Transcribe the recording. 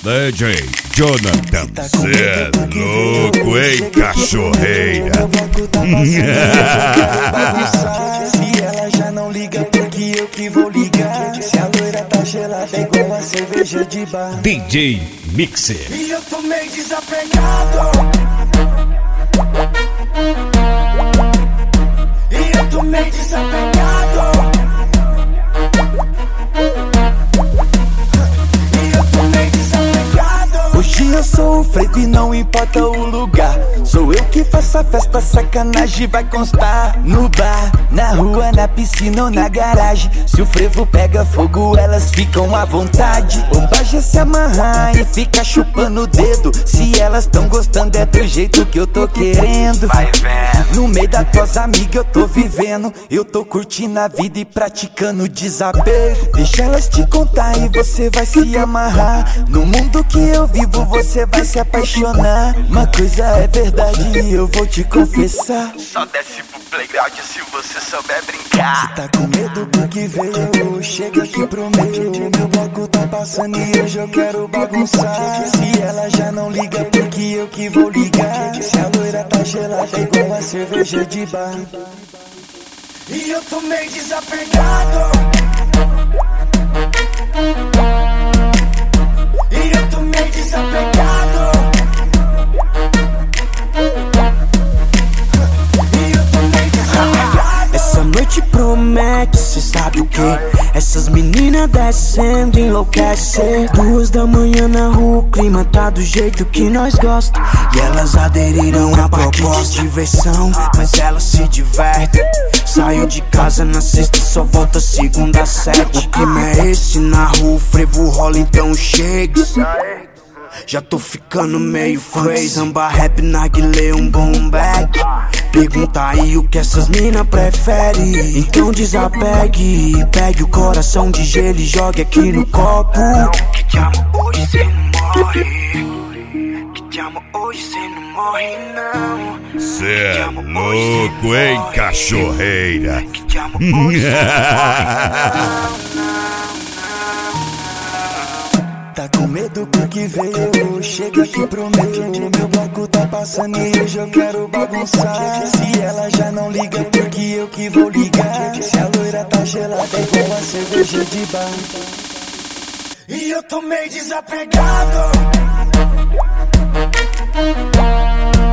DJ Jonathan, cê é louco, hein, cachorreira? Se ela já não liga, porque eu que vou ligar. Se a loira tá gelada, é igual a cerveja de bar. DJ Mixer. E eu tô meio desapegado. E eu tô meio desapegado. Hoje eu sou o frevo e não importa o lugar. Sou eu que faço a festa, sacanagem vai constar. No bar, na rua, na piscina ou na garagem. Se o frevo pega fogo, elas ficam à vontade. Bomba já se amarrar e fica chupando o dedo. Se elas tão gostando é do jeito que eu tô querendo. Vai vendo. No meio das tuas amigas eu tô vivendo. Eu tô curtindo a vida e praticando desapego. Deixa elas te contar e você vai se amarrar. No mundo que eu vivo você vai se apaixonar. Uma coisa é verdade e eu vou te confessar. Só desce pro playground se você souber brincar. Cê tá com medo porque veio, chega aqui pro meio. Meu bloco tá passando e hoje eu quero bagunçar. Se ela já não liga, porque eu que vou ligar. Se a loira tá gelada, é igual a cerveja de bar. E eu tô meio desapegado. E eu tô meio desapegado. E eu tô meio desapegado. Essa noite promete, cê sabe o que? Essas meninas descendo enlouquecer. 2 da manhã na rua, o clima tá do jeito que nós gosta. E elas aderiram a proposta. Diversão, mas elas se divertem. Saio de casa na sexta e só volta segunda às 7. O clima é esse na rua, o frevo rola, então chega. Já tô ficando meio crazy. Samba, rap, narguilé, um boom back. Pergunta aí o que essas mina preferem. Então desapegue, pegue o coração de gelo e jogue aqui no copo. Que te amo hoje, cê não morre. Que te amo hoje, cê não morre não. Cê é louco, hein, cachorreira? Que te amo hoje, cê não morre. Tá com medo porque veio, chega aqui pro meio. Meu bloco tá passando e hoje eu quero bagunçar. Se ela já não liga, porque eu que vou ligar. Se a loira tá gelada, é igual a cerveja de bar. E eu tô meio desapegado.